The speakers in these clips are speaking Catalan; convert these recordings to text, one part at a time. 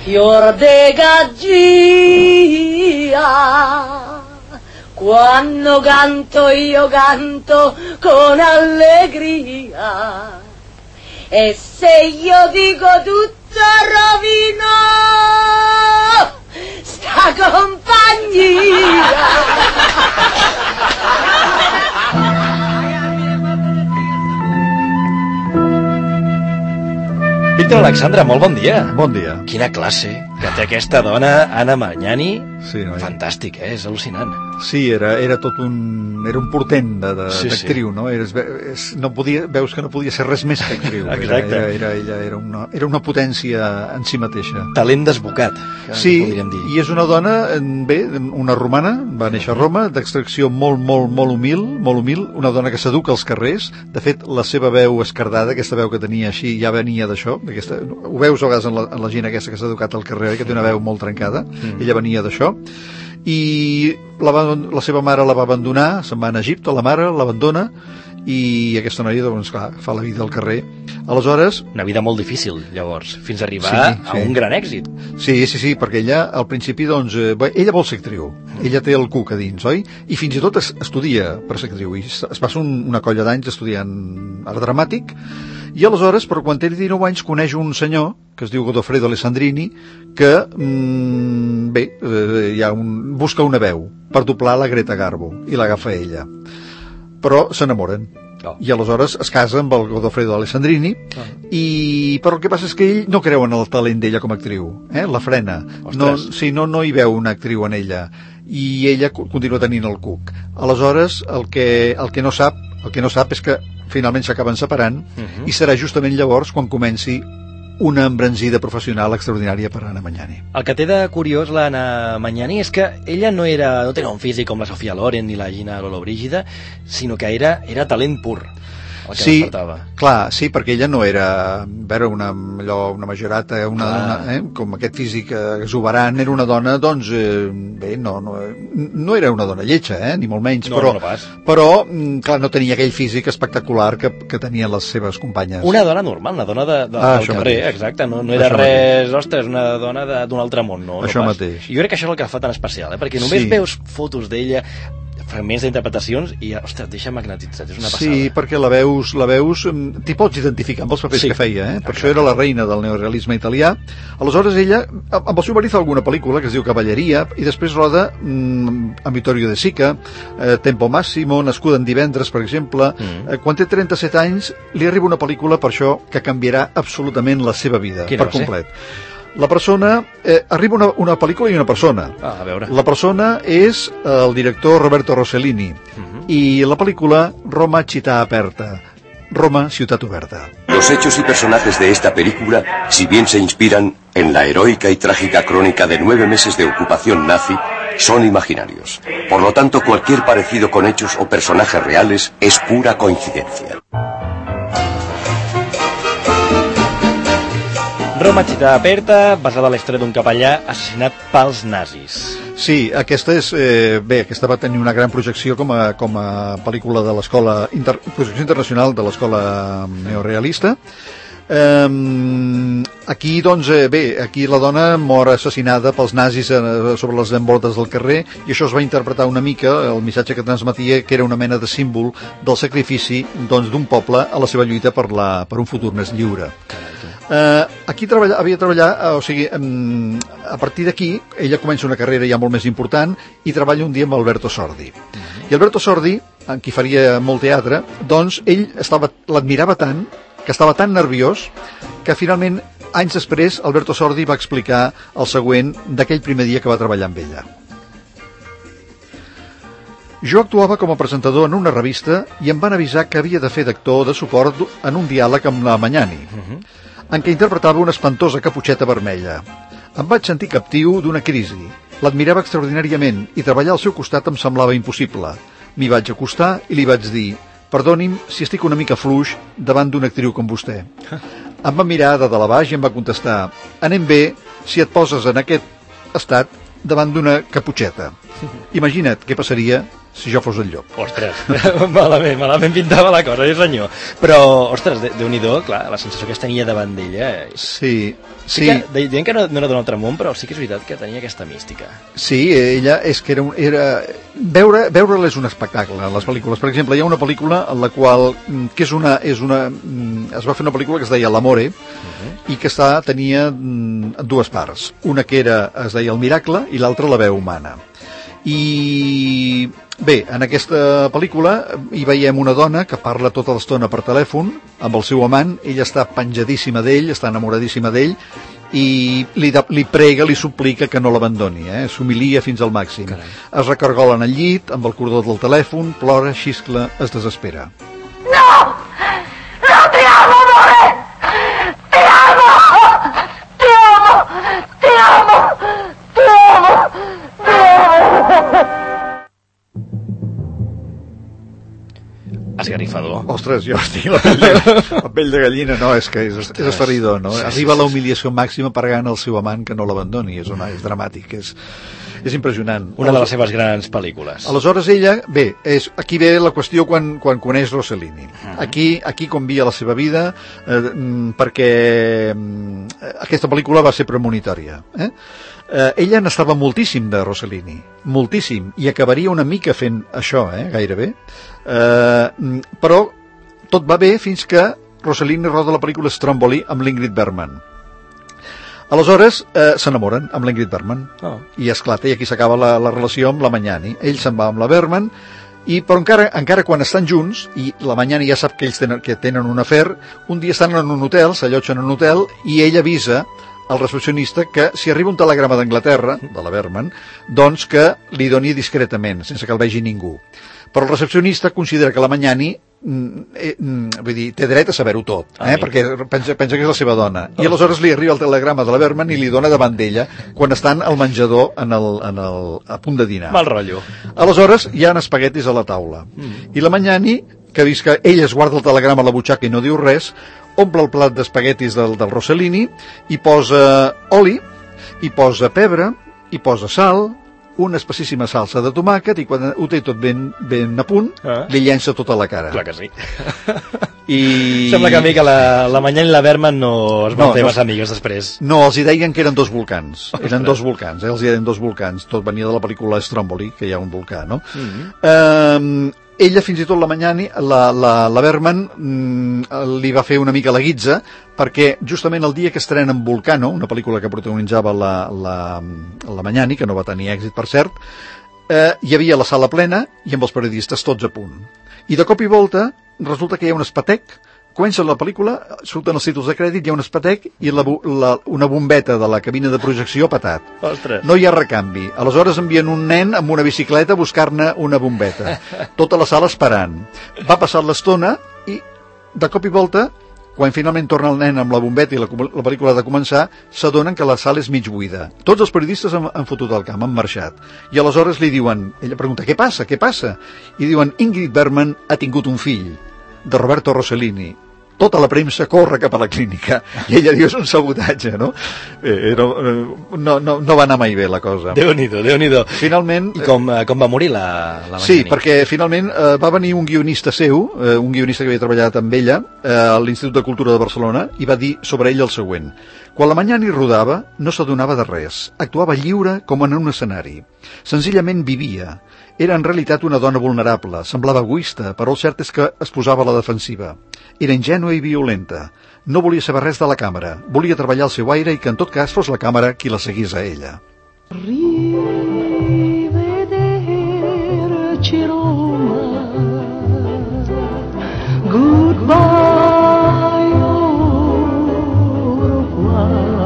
fior de gaggia, quando canto io canto con allegria, e se io dico tutto rovino sta compagnia. Víctor Alexandre, molt bon dia. Bon dia. Quina classe que té aquesta dona, Anna Magnani. Sí, no? Fantàstic, és al·lucinant. Sí, era tot un portent d'actriu, no? No podia, veus que no podia ser res més que actriu. Exacte. Era una potència en si mateixa. Talent desbocat, sí, podríem dir. I és una dona, bé, una romana, va néixer a Roma, d'extracció molt humil, una dona que s'educa als carrers. De fet, la seva veu esquerdada, aquesta veu que tenia així, ja venia d'això. Ho veus a vegades en la gent aquesta que s'ha educat al carrer, que té una veu molt trencada. Ella venia d'això. I la seva mare la va abandonar, se'n va a Egipte, la mare l'abandona, i aquesta noia, doncs clar, fa la vida al carrer. Aleshores... Una vida molt difícil, llavors, fins a arribar a un gran èxit. Sí, perquè ella, al principi, doncs... ella vol ser actriu. Ella té el cuc a dins, oi? I fins i tot estudia per ser actriu. I es passa una colla d'anys estudiant art dramàtic. I aleshores, però quan té 19 anys, coneix un senyor que es diu Godofredo Alessandrini, que, busca una veu per doblar la Greta Garbo, i l'agafa ella. Però s'enamoren. I aleshores es casa amb el Godofredo Alessandrini, però el que passa és que ell no creu en el talent d'ella com a actriu, la frena. No hi veu una actriu en ella, i ella continua tenint el cuc. Aleshores, el que no sap és que finalment s'acaben separant, i serà justament llavors quan comenci una embranzida professional extraordinària per Anna Magnani. El que té de curiós l'Anna Magnani és que ella no tenia un físic com la Sofia Loren ni la Gina Lollobrigida, sinó que era talent pur. Sí, clar, sí, perquè ella no era una majorata, com aquest físic exuberant, era una dona, doncs, no era una dona lletja, ni molt menys, però, clar, no tenia aquell físic espectacular que tenien les seves companyes. Una dona normal, una dona del carrer, exacte, no era res, ostres, una dona d'un altre món, no? Això mateix. Jo crec que això és el que fa tan especial, perquè només veus fotos d'ella, fragments d'interpretacions i, ostres, deixa magnetitzat, és una passada. Sí, perquè la veus t'hi pots identificar amb els papers que feia, per això era la reina del neorealisme italià. Aleshores ella, amb el seu marit fa alguna pel·lícula que es diu Cavalleria, i després roda amb Vittorio De Sica, Tempo Massimo, Nascuda en divendres, per exemple. Quan té 37 anys li arriba una pel·lícula per això que canviarà absolutament la seva vida, per complet. La persona... arriba una pel·lícula i una persona. A veure. La persona és el director Roberto Rossellini, i la pel·lícula Roma Città Aperta, Roma, Ciutat Oberta. Los hechos y personajes de esta película, si bien se inspiran en la heroica y trágica crónica de 9 meses de ocupación nazi, son imaginarios. Por lo tanto, cualquier parecido con hechos o personajes reales es pura coincidencia. Roma Città Aperta, basada en la història d'un capellà assassinat pels nazis. Sí, aquesta va tenir una gran projecció com a pel·lícula de l'escola projecció internacional de l'escola neorealista. Aquí, doncs, aquí la dona mor assassinada pels nazis sobre les envoltes del carrer, i això es va interpretar una mica, el missatge que transmetia, que era una mena de símbol del sacrifici d'un poble a la seva lluita per un futur més lliure. Aquí havia treballat, o sigui, a partir d'aquí ella comença una carrera ja molt més important i treballa un dia amb Alberto Sordi. I Alberto Sordi, amb qui faria molt teatre, doncs ell l'admirava tant, que estava tan nerviós, que finalment, anys després, Alberto Sordi va explicar el següent d'aquell primer dia que va treballar amb ella. Jo actuava com a presentador en una revista i em van avisar que havia de fer d'actor de suport en un diàleg amb la Magnani, en què interpretava una espantosa caputxeta vermella. Em vaig sentir captiu d'una crisi. L'admirava extraordinàriament i treballar al seu costat em semblava impossible. M'hi vaig acostar i li vaig dir: perdoni'm si estic una mica fluix davant d'una actriu com vostè. Em va mirar de dalt a baix i em va contestar: anem bé si et poses en aquest estat davant d'una caputxeta. Imagina't què passaria si jo fos el llop. Ostres, malament pintava la cosa, senyor. Però, ostres, Déu-n'hi-do, clar, la sensació que es tenia davant d'ella... Sí. Dient que no era d'un altre món, però sí que és veritat que tenia aquesta mística. Sí, ella és que era... Veure-la és un espectacle, les pel·lícules. Per exemple, hi ha una pel·lícula en la qual... es va fer una pel·lícula que es deia L'Amore, i que tenia dues parts. Una que es deia El Miracle, i l'altra La veu humana. I bé, en aquesta pel·lícula hi veiem una dona que parla tota l'estona per telèfon amb el seu amant. Ella està penjadíssima d'ell, està enamoradíssima d'ell, i li prega, li suplica que no l'abandoni, s'humilia fins al màxim. Carai. Es recargola en el llit amb el cordó del telèfon, plora, xiscla, es desespera. No te amo, amore, te amo, te amo, te amo, te amo. Esgarrifador. Ostres, jo estic la pell de gallina, no, és que és esferidor, no? Sí, arriba a la humiliació màxima pregant al seu amant que no l'abandoni, és dramàtic, és impressionant. Una de les seves grans pel·lícules. Aleshores ella, bé, aquí ve la qüestió quan coneix Rossellini. Aquí convia la seva vida, perquè aquesta pel·lícula va ser premonitòria, ella n'estava moltíssim de Rossellini, moltíssim, i acabaria una mica fent això, gairebé, però tot va bé fins que Rossellini roda la pel·lícula Stromboli amb l'Ingrid Bergman. Aleshores s'enamoren amb l'Ingrid Bergman, i esclata, i aquí s'acaba la relació amb la Magnani. Ell se'n va amb la Bergman, però encara quan estan junts, i la Magnani ja sap que ells tenen un afer, un dia estan en un hotel, s'allotgen en un hotel, i ell avisa al recepcionista que si arriba un telegrama d'Anglaterra, de la Bergman, doncs que li doni discretament, sense que el vegi ningú. Però el recepcionista considera que la Magnani vull dir, té dret a saber-ho tot, perquè pensa que és la seva dona. I aleshores li arriba el telegrama de la Bergman i li dona davant d'ella quan estan al menjador a punt de dinar. Mal rotllo. Aleshores hi ha espaguetis a la taula. I la Magnani, que ha vist que ell es guarda el telegrama a la butxaca i no diu res, omple el plat d'espaguetis del Rossellini, hi posa oli, hi posa pebre, hi posa sal, una espessíssima salsa de tomàquet, i quan ho té tot ben a punt, li llença tota la cara. Clar que sí. Sembla que a mi que la Magnani i la Bergman no es van fer massa amigues després. No, els hi deien que eren dos volcans. Eren dos volcans, els hi deien dos volcans. Tot venia de la pel·lícula Stromboli, que hi ha un volcà, no? Ella, fins i tot la Magnani, la Bergman, li va fer una mica la guitza, perquè justament el dia que estrenen Vulcano, una pel·lícula que protagonitzava la Magnani, que no va tenir èxit, per cert, hi havia la sala plena i amb els periodistes tots a punt. I de cop i volta resulta que hi ha un espatec, comença la pel·lícula, surten els títols de crèdit, hi ha un espatec i una bombeta de la cabina de projecció ha patat. Ostres. No hi ha recanvi. Aleshores envien un nen amb una bicicleta a buscar-ne una bombeta. Tota la sala esperant. Va passar l'estona i de cop i volta, quan finalment torna el nen amb la bombeta i la pel·lícula ha de començar, s'adonen que la sala és mig buida. Tots els periodistes han fotut el camp, han marxat. I aleshores li diuen, ella pregunta, què passa? I diuen, Ingrid Bergman ha tingut un fill, de Roberto Rossellini. Tota la premsa corre cap a la clínica i ella diu, és un sabotatge, no? No va anar mai bé la cosa. Déu-n'hi-do. Finalment... I com va morir la Magnani? Sí, perquè finalment va venir un guionista seu, un guionista que havia treballat amb ella a l'Institut de Cultura de Barcelona, i va dir sobre ell el següent: quan la Magnani rodava no s'adonava de res, actuava lliure com en un escenari, senzillament vivia. Era en realitat una dona vulnerable, semblava egoista, però el cert és que es posava a la defensiva. Era ingènua i violenta. No volia saber res de la càmera, volia treballar al seu aire i que en tot cas fos la càmera qui la seguís a ella. Rivederci Roma, goodbye Uruguay.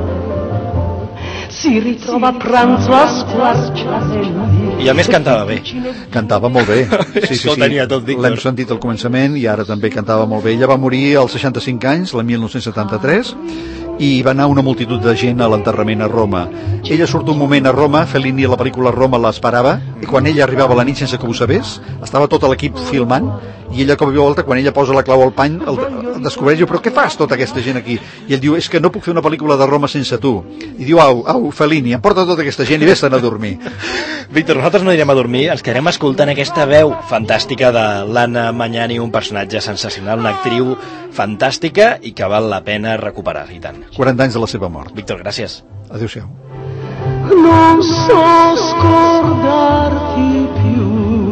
Si ritrova a pranzo a squarciare. I a més cantava bé. Cantava molt bé. Sí. L'hem sentit al començament i ara també cantava molt bé. Ella va morir als 65 anys, l'any 1973, i va anar una multitud de gent a l'enterrament a Roma. Ella surt un moment a Roma, Fellini a la pel·lícula Roma l'esperava, i quan ella arribava a la nit sense que ho sabés, estava tot l'equip filmant, i ella, com a volta, quan ella posa la clau al pany, el descobreix, diu, però què fas tota aquesta gent aquí? I ell diu, és que no puc fer una pel·lícula de Roma sense tu. I diu, au, Fellini, em porta tota aquesta gent i vés-te'n a dormir. Víctor, nosaltres no anirem a dormir, ens quedarem escoltant aquesta veu fantàstica de l'Anna Magnani, un personatge sensacional, una actriu fantàstica i que val la pena recuperar, i tant. 40 anys de la seva mort. Víctor, gràcies. Adéu-siau. Non so scordarti più,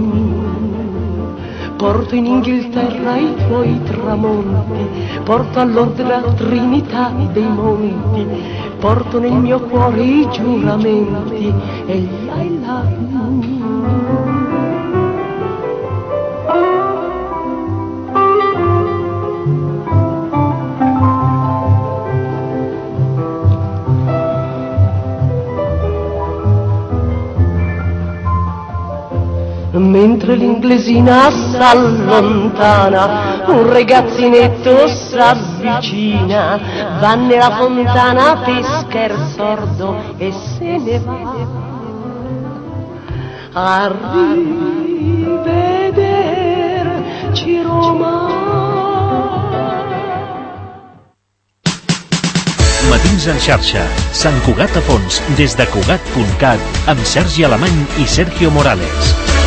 porto in Inghilterra i tuoi tramonti, porto a Londra la Trinità dei monti, porto nel mio cuore i giuramenti e I love you. Mentre l'inglesina s'allontana, un ragazzinetto s'avvicina, va nella fontana, pesca il sordo e se ne va. Arrivederci Roma. Matins en xarxa, Sant Cugat a fons, des de Cugat.cat, amb Sergi Alemany i Sergio Morales.